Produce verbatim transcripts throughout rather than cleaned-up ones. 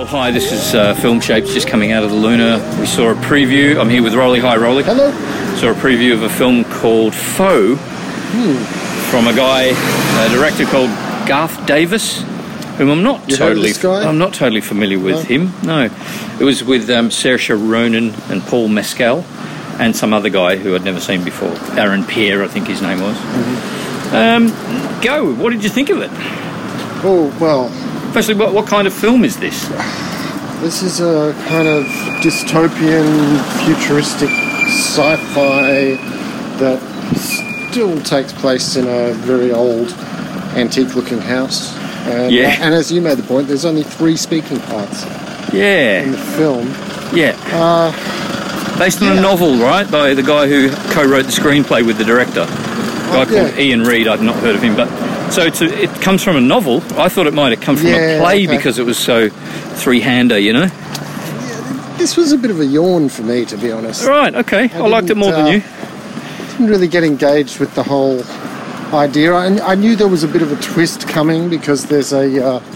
Well, hi, this is uh, Film Shapes just coming out of the Luna. We saw a preview. I'm here with Rolly. Hi, Rolly. Hello. Saw a preview of a film called Foe hmm. from a guy, a director called Garth Davis, whom I'm not you totally, heard of this guy? I'm not totally familiar with no. him. No, it was with um, Saoirse Ronan and Paul Mescal, and some other guy who I'd never seen before. Aaron Pierre, I think his name was. Mm-hmm. Um, go. What did you think of it? Oh well. Firstly, what, what kind of film is this? This is a kind of dystopian, futuristic sci-fi that still takes place in a very old, antique-looking house. And, yeah. And as you made the point, there's only three speaking parts. Yeah. In the film. Yeah. Uh, Based on yeah. a novel, right? By the guy who co-wrote the screenplay with the director. A guy oh, called yeah. Ian Reid. I'd not heard of him, but so it's a, it comes from a novel. I thought it might have come from yeah, a play okay. because it was so three-hander, you know. Yeah, this was a bit of a yawn for me, to be honest. Right. Okay. I, I liked it more uh, than you. Didn't really get engaged with the whole idea. I, I knew there was a bit of a twist coming because there's a, uh,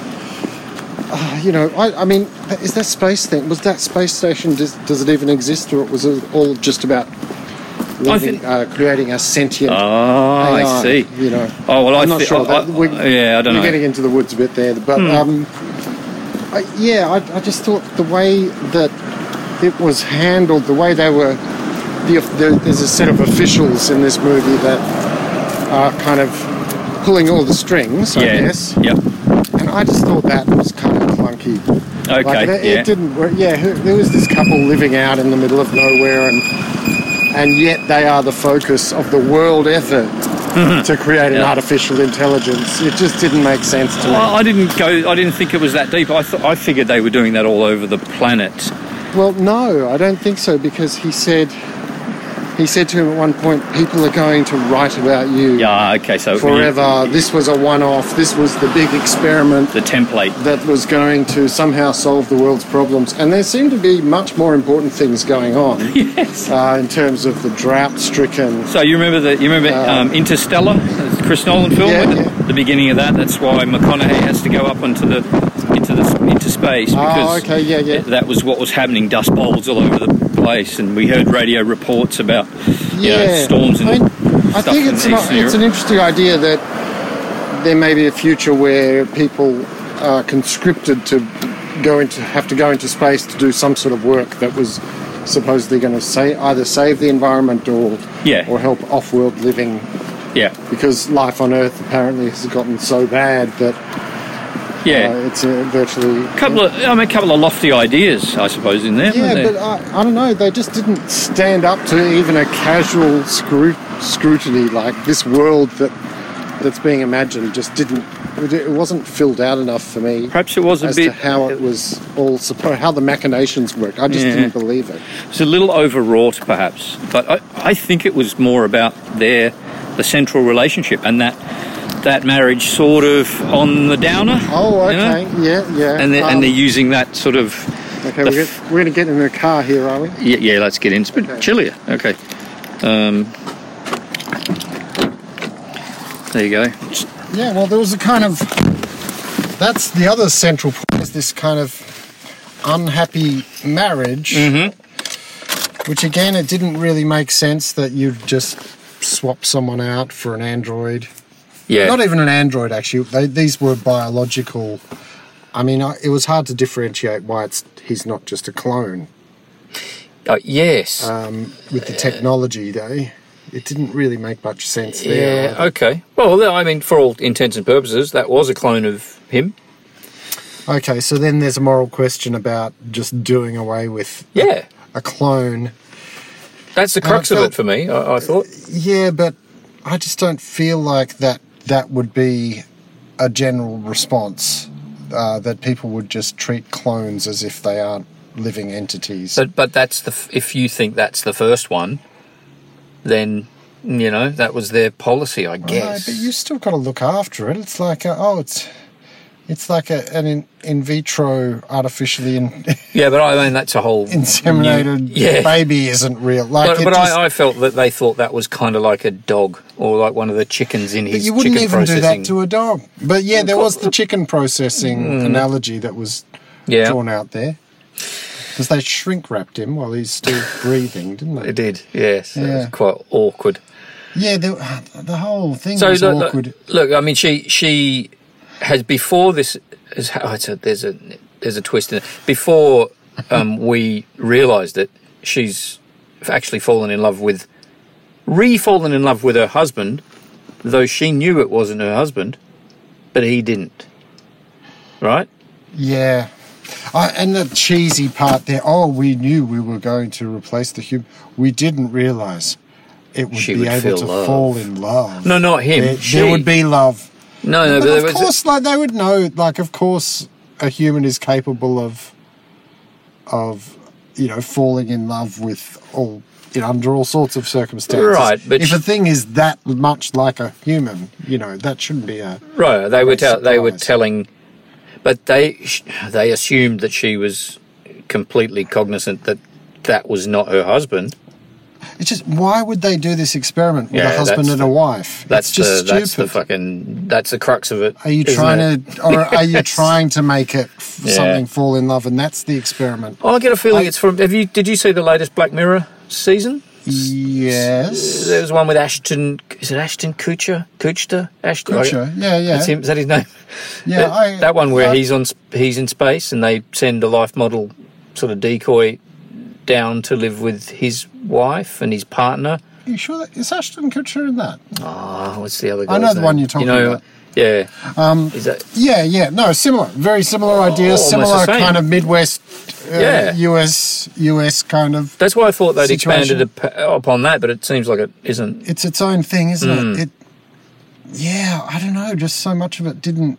uh, you know, I, I mean, is that space thing? Was that space station? Does, does it even exist, or was it all just about living, think, uh, creating a sentient? Oh, A I, I see. You know. Oh well, I'm I not th- sure. I, That, we, I, yeah, I don't we're know. getting into the woods a bit there, but hmm. um, I, yeah, I, I just thought the way that it was handled, the way they were. The, the, there's a set of officials in this movie that are kind of pulling all the strings, I yeah. guess. Yep. And I just thought that was kind of clunky. Okay. Like, it, yeah. it didn't work. Yeah, there was this couple living out in the middle of nowhere, and and yet they are the focus of the world effort to create an yeah. artificial intelligence. It just didn't make sense to me. Well, I didn't go. I didn't think it was that deep. I thought I figured they were doing that all over the planet. Well, no, I don't think so, because he said. He said to him at one point, people are going to write about you Yeah, okay, so forever. You, this was a one-off. This was the big experiment. The template. That was going to somehow solve the world's problems. And there seemed to be much more important things going on. Yes. Uh, in terms of the drought-stricken... So you remember the, you remember um, um, Interstellar, the Chris Nolan film? Yeah, with yeah. The, the beginning of that, that's why McConaughey has to go up into the into the into space. Because oh, okay, yeah, yeah. that was what was happening, dust bowls all over the place, and we heard radio reports about you yeah. know, storms and I, mean, stuff I think it's, in not, Eastern it's Europe. an interesting idea that there may be a future where people are conscripted to go into have to go into space to do some sort of work that was supposedly going to say either save the environment or yeah. or help off-world living. Yeah. Because life on Earth apparently has gotten so bad that yeah, uh, it's uh, virtually a couple of I mean a couple of lofty ideas, I suppose, in there. Yeah, there? but I, I don't know. They just didn't stand up to even a casual scru- scrutiny. Like this world that that's being imagined just didn't. It wasn't filled out enough for me. Perhaps it was a as bit to how it was all supposed, how the machinations worked. I just yeah. didn't believe it. It's a little overwrought, perhaps, but I, I think it was more about their the central relationship and that that marriage sort of on the downer. Oh, okay, you know? yeah, yeah. And they're, um, and they're using that sort of. Okay, we're, get, we're going to get in the car here, are we? Yeah, yeah. Let's get in. It's a bit okay. chillier. Okay. Um, there you go. Yeah, well, there was a kind of... That's the other central point, is this kind of unhappy marriage, mm-hmm. which, again, it didn't really make sense that you'd just swap someone out for an android. Yeah. Not even an android, actually. They, these were biological... I mean, I, it was hard to differentiate why it's he's not just a clone. Uh, yes. Um, with the technology, though, it didn't really make much sense there. Yeah, either. okay. Well, I mean, for all intents and purposes, that was a clone of him. Okay, so then there's a moral question about just doing away with yeah. a, a clone. That's the crux felt, of it for me, I, I thought. Yeah, but I just don't feel like that that would be a general response, uh, that people would just treat clones as if they aren't living entities. But but that's the f- if you think that's the first one, then you know that was their policy, I guess. No, but you still got to look after it. It's like a, oh, it's it's like a, an in, in vitro artificially in, yeah, but I mean that's a whole inseminated new, yeah. baby isn't real. Like, but it but just, I, I felt that they thought that was kind of like a dog or like one of the chickens in his. But you wouldn't chicken even processing. do that to a dog. But yeah, there was the chicken processing mm. analogy that was Yeah. drawn out there. Because they shrink wrapped him while he's still breathing, didn't they? It did, yes. It Yeah. was quite awkward. Yeah, the, the whole thing So was look, awkward. look, look, I mean, she she has before this. Is, oh, it's a, there's a there's a twist in it. Before um, we realised it, she's actually fallen in love with, re-fallen in love with her husband, though she knew it wasn't her husband, but he didn't. Right? Yeah. I, and the cheesy part there, oh, we knew we were going to replace the human. We didn't realise it would She be would able feel to love. fall in love. No, not him. There, She. there would be love. No, no, but but there of was. course, like they would know. Like, of course, a human is capable of, of, you know, falling in love with all, you know, under all sorts of circumstances. Right, but if sh- a thing is that much like a human, you know, that shouldn't be a Right, they were great tell, they were surprise. telling, but they sh- they assumed that she was completely cognizant that that was not her husband. It's just, why would they do this experiment with Yeah, a husband that's and the- a wife? That's it's just the stupid. that's the fucking that's the crux of it. Are you isn't trying it? to, or are you trying to make it f- Yeah. something fall in love, and that's the experiment? Oh, I get a feeling I- it's from. Have you? Did you see the latest Black Mirror season? Yes. There was one with Ashton. Is it Ashton Kutcher? Kutcher? Ashton. Kutcher, yeah, yeah. That's him. Is that his name? Yeah, that, I- that one where I- he's on. sp- He's in space, and they send a life model sort of decoy down to live with his wife and his partner. Are you sure that is Ashton Kutcher in that? Oh, what's the other guy? I know the one you're talking you know, about. Yeah. Um, Is that? Yeah, yeah, no, similar, very similar ideas, almost similar the same. kind of Midwest, uh, Yeah. U S, U S kind of. That's why I thought they'd situation. expanded up- upon that, but it seems like it isn't. It's its own thing, isn't Hmm. it? It. Yeah, I don't know. Just so much of it didn't.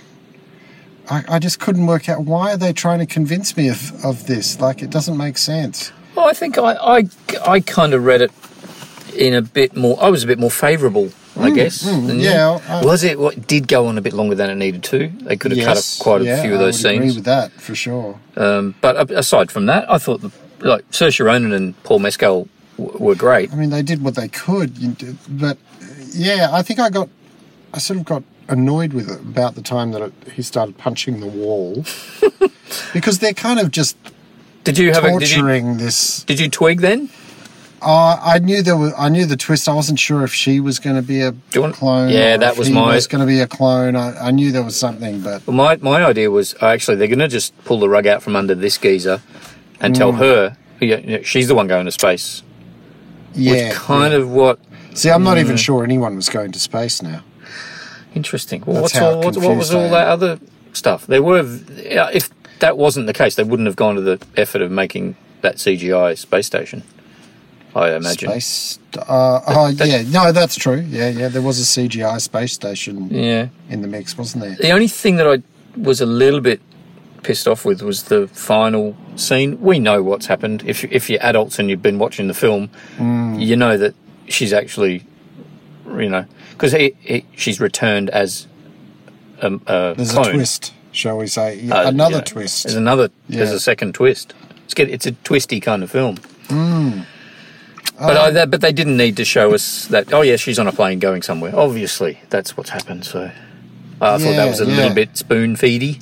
I, I just couldn't work out why are they trying to convince me of, of this. Like, it doesn't make sense. Well, I think I, I, I kind of read it in a bit more. I was a bit more favourable, I guess. than you. yeah, I- was it? What it did go on a bit longer than it needed to? They could have cut Yes, up quite a yeah, few of I those would agree scenes. with that for sure. Um, but a- aside from that, I thought the, like Saoirse Ronan and Paul Mescal w- were great. I mean, they did what they could, you d- but yeah, I think I got, I sort of got annoyed with it about the time that it, he started punching the wall, because they're kind of just Did you have a, did you, torturing this. did you twig then? Uh, I knew there was, I knew the twist. I wasn't sure if she was going to be a you want- clone. Yeah, or that if was he my- was going to be a clone. I, I knew there was something, but Well, my my idea was uh, actually they're going to just pull the rug out from under this geezer and tell Mm. her yeah, yeah, she's the one going to space. yeah, Which kind yeah. of what See, I'm not even sure anyone was going to space now. interesting. Well, That's what's how all, what, what was confused I all am. that other stuff? There were yeah, if that wasn't the case, they wouldn't have gone to the effort of making that C G I space station. I imagine. Space. Uh, oh, that- yeah. No, that's true. Yeah, yeah. There was a C G I space station Yeah. in the mix, wasn't there? The only thing that I was a little bit pissed off with was the final scene. We know what's happened. If if you're adults and you've been watching the film, Mm. you know that she's actually, you know, because he, he she's returned as a, a There's clone. a twist, shall we say? Uh, Another yeah. twist. There's another. There's Yeah. a second twist. It's get. It's a twisty kind of film. Mm. But Um, I, that, but they didn't need to show us that. Oh yeah, she's on a plane going somewhere. Obviously, that's what's happened. So I thought that Yeah, was a yeah. little bit spoon feedy.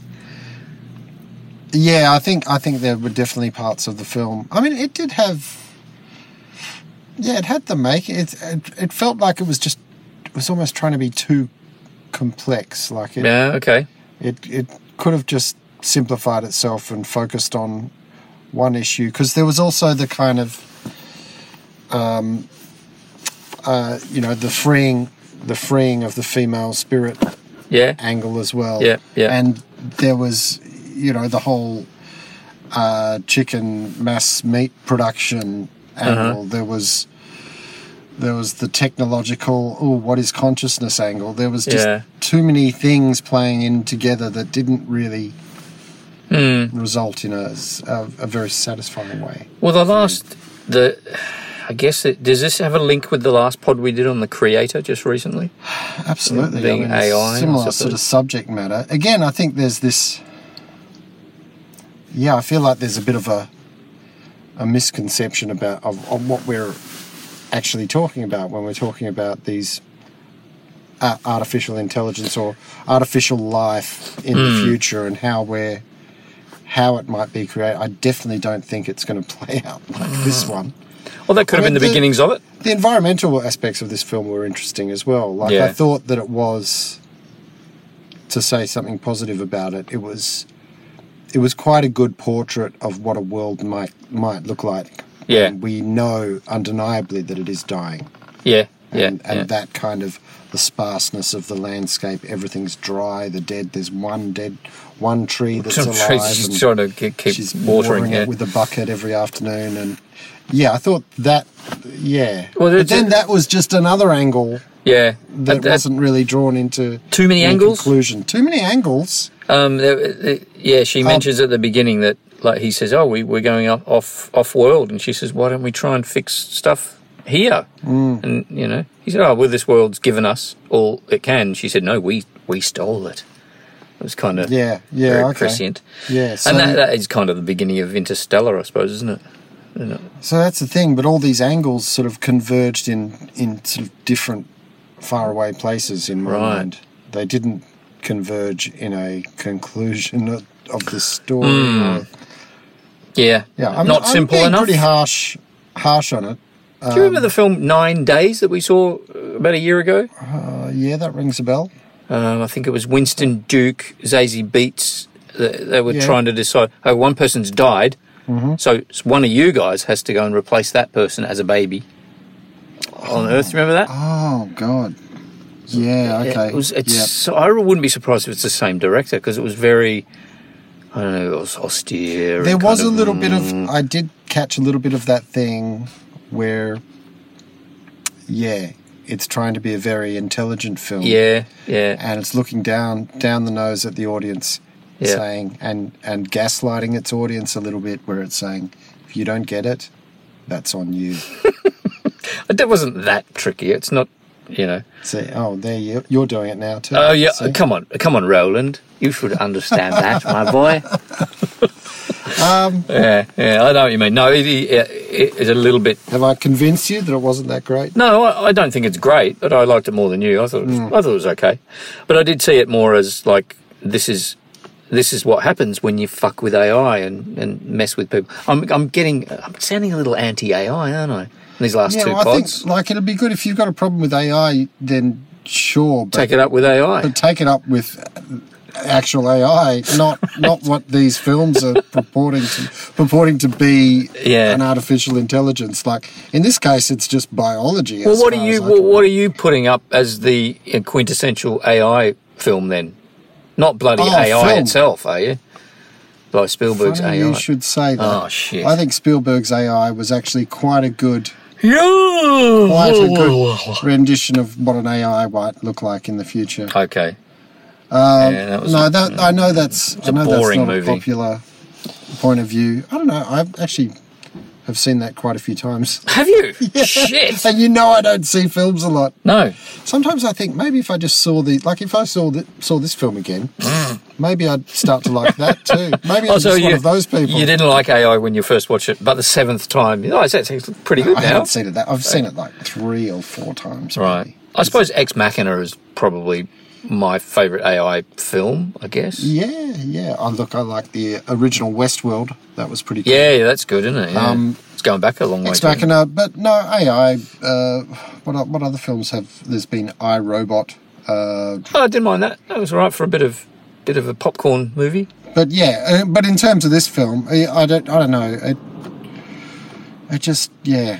Yeah, I think I think there were definitely parts of the film. I mean, it did have. Yeah, it had the make. It, it it felt like it was just. It was almost trying to be too complex. Like it. Yeah. Okay. It it could have just simplified itself and focused on one issue, because there was also the kind of. Um, uh, you know, the freeing, the freeing of the female spirit Yeah. angle as well. Yeah, yeah. And there was, you know, the whole uh, chicken mass meat production angle. Uh-huh. There was, there was the technological, oh, what is consciousness angle. There was just Yeah. too many things playing in together that didn't really Hmm. result in a, a, a very satisfying way. Well, the last the. I guess it, does this have a link with the last pod we did on the Creator just recently? Absolutely. Being I mean, A I, I similar suppose. sort of subject matter. Again, I think there's this. Yeah, I feel like there's a bit of a a misconception about of, of what we're actually talking about when we're talking about these uh, artificial intelligence or artificial life in Hmm. the future, and how we're how it might be created. I definitely don't think it's going to play out like this one. Well, that could I have mean, been the, the- beginnings of it. The environmental aspects of this film were interesting as well. Like, Yeah. I thought that it was, to say something positive about it, it was it was quite a good portrait of what a world might might look like. Yeah. And we know undeniably that it is dying. Yeah, yeah, And, and yeah. that kind of the sparseness of the landscape, everything's dry, the dead, there's one dead, one tree that's Some alive. trees she's and trying to keep, keep she's watering, it yeah. with a bucket every afternoon. And yeah, I thought that, yeah. Well, but there's then a- that was just another angle Yeah. that But that- wasn't really drawn into Too many any angles? conclusion. Too many angles. Um, there- there- yeah, she mentions at the beginning that, like, he says, "Oh, we we're going off off off world," and she says, "Why don't we try and fix stuff here?" Mm. And you know, he said, "Oh, well, this world's given us all it can." She said, "No, we we stole it." It was kind of Yeah, yeah, very okay. prescient. Yeah, so, and that, that is kind of the beginning of Interstellar, I suppose, isn't it? Isn't it? so that's the thing. But all these angles sort of converged in in sort of different, faraway places in my Right. mind. They didn't converge in a conclusion of, of the story. Mm. Or, Yeah, yeah, I'm not I'm simple being enough. Pretty harsh, harsh on it. Do you remember the film Nine Days that we saw uh, about a year ago? Uh, yeah, that rings a bell. Um, I think it was Winston Duke, Zazie Beetz. They, they were Yeah. trying to decide, oh, one person's died, Mm-hmm. so one of you guys has to go and replace that person as a baby on Earth. Do you remember that? Oh God. Yeah. Okay. It was. It's. Yep. So I wouldn't be surprised if it's the same director because it was very. I don't know. It was austere. and There was kind a of, little bit of. mm, I did catch a little bit of that thing where, yeah, it's trying to be a very intelligent film. Yeah. Yeah. And it's looking down down the nose at the audience, Yeah. saying and and gaslighting its audience a little bit, where it's saying, if you don't get it, that's on you. That wasn't that tricky. It's not. You know. See, oh, there you you're doing it now too. Oh yeah. See? Come on. Come on, Roland. You should understand that, my boy. Um, Yeah, yeah, I know what you mean. No, it, it, it is a little bit. have I convinced you that it wasn't that great? No, I, I don't think it's great, but I liked it more than you. I thought it was, I thought it was okay, but I did see it more as like this is this is what happens when you fuck with A I and, and mess with people. I'm I'm getting I'm sounding a little anti-A I, aren't I? In these last Yeah, two well, I pods, think like it'd be good if you've got a problem with A I, then sure, but take it up with A I. but take it up with actual A I, not not what these films are purporting to purporting to be Yeah. an artificial intelligence. Like in this case, it's just biology. Well, as what far are you as I what, can- what are you putting up as the uh, quintessential A I film then? Not bloody Oh, A I film. itself, are you? Like Spielberg's Funny A I. you should say that. Oh, shit. I think Spielberg's A I was actually quite a good, Yeah. quite a good rendition of what an A I might look like in the future. Okay. Um, Yeah, that was no, a- that I know that's I a know boring that's not movie. a popular point of view. I don't know. I've actually have seen that quite a few times. Have you? Shit. And you know I don't see films a lot. No. Sometimes I think maybe if I just saw the like if I saw the, saw this film again, maybe I'd start to like that too. Maybe I'm Also, just one you, of those people. you didn't like A I when you first watched it, but the seventh time, oh, it's actually pretty good I now. haven't seen it that I've seen it like three or four times. Right. maybe. I suppose Ex Machina is probably my favourite A I film, I guess. Yeah, yeah. I look. I like the original Westworld. That was pretty cool. Yeah, yeah, that's good, isn't it? Yeah. Um, it's going back a long way. Ex too. Machina, but no A I. Uh, what o- what other films have? There's been iRobot. Uh, Oh, I didn't mind that. That was all right for a bit of bit of a popcorn movie. but yeah, uh, but in terms of this film, I, I don't. I don't know. It. It just yeah.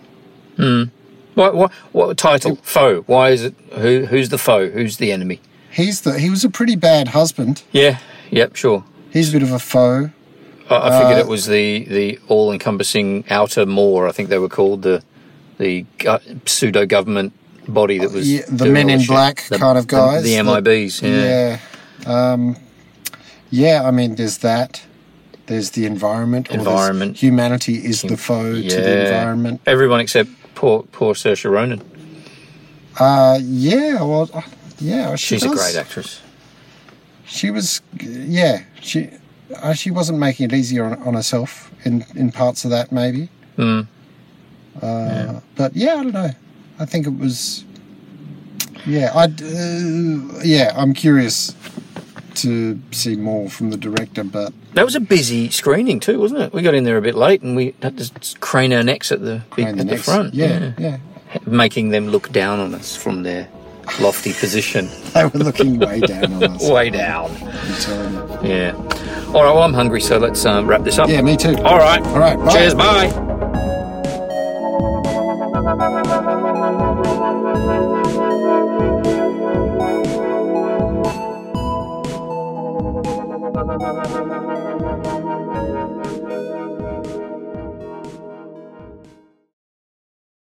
What, what, what title? Foe. Why is it? Who? Who's the foe? Who's the enemy? He's the. He was a pretty bad husband. Yeah. Yep. Sure. He's a bit of a foe. I, I figured Uh, it was the, the all-encompassing outer Moor. I think they were called the the gu- pseudo government body that was Yeah, the doing Men all in shit. Black The- kind of the- guys. The, M I Bs. Yeah. Yeah. Um, yeah. I mean, there's that. There's the environment. or there's Environment. Humanity is the foe to the Yeah. environment. Everyone except poor poor Saoirse Ronan. Uh, yeah. Well, uh, yeah. She She's a does. great actress. She was, yeah. She uh, she wasn't making it easier on, on herself in, in parts of that, maybe. Mm. Uh, But yeah, I don't know. I think it was. Yeah, I. Uh, yeah, I'm curious to see more from the director, but That was a busy screening too, wasn't it? We got in there a bit late and we had to crane our necks at the big, Crane the at the necks. front. Yeah, yeah. Making them look down on us from their lofty position. they were looking way down on us. Way down. I'm telling you. Yeah. All right, well, I'm hungry, so let's um, wrap this up. Yeah, me too. All right. All right, bye. Cheers, bye.